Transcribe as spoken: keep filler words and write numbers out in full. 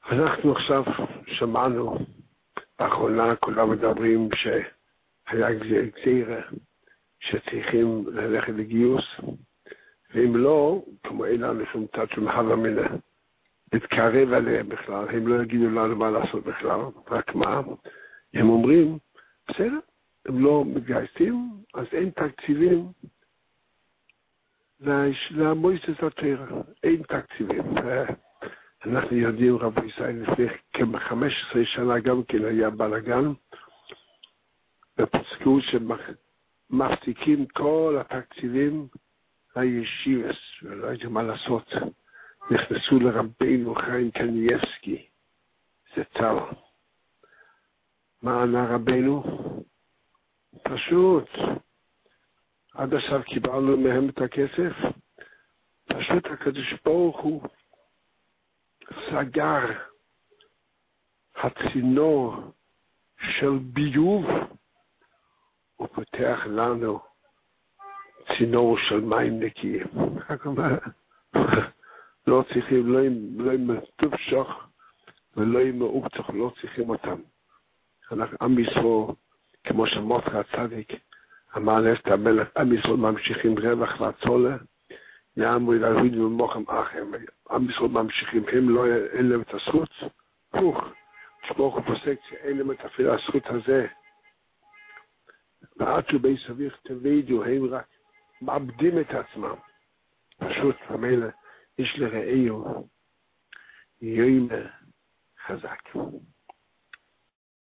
אנחנו עכשיו שמענו, באחרונה כולם מדברים שהיה גזירה שצריכים ללכת לגיוס, ואם לא, כמו אין לנו שום תת שום הווה מינה, להתקרב עליהם בכלל, הם לא יגידו לנו מה לעשות בכלל, רק מה? הם אומרים, בסדר, הם לא מתגייסים, אז אין תקציבים למועצת התורה, אין תקציבים. אנחנו יודעים, רבי ישראל, לפני כ-חמש עשרה שנה גם כן היה בלגן, ופסקו שמפסיקים כל התקציבים לישיבס, ולא יודעים מה לעשות. נכנסו לרבינו חיים קניאבסקי, זה צל. מה ענה רבינו? פשוט. עד עכשיו קיבלנו מהם את הכסף, פשוט הקדוש ברוך הוא סגר הצינור של ביוב, הוא פותח לנו צינור של מים נקיים. לא צריכים, לא עם תופשוך ולא עם מאופצוך, לא צריכים אותם. אנחנו עם ישראל, כמו שמותך הצדיק, אמר לסת המלך, עם ישראל ממשיכים רווח והצולה, יאמרו להוריד ממוחם אחם, עם ישראל ממשיכים, הם לא, אין להם את הזכות, פוך, שברוך הוא פוסק שאין להם את אפילו הזכות הזה, ועד שבי סביך תבידו, הם רק מאבדים את עצמם, פשוט, המלך, יש לרעיו, יוימה חזק.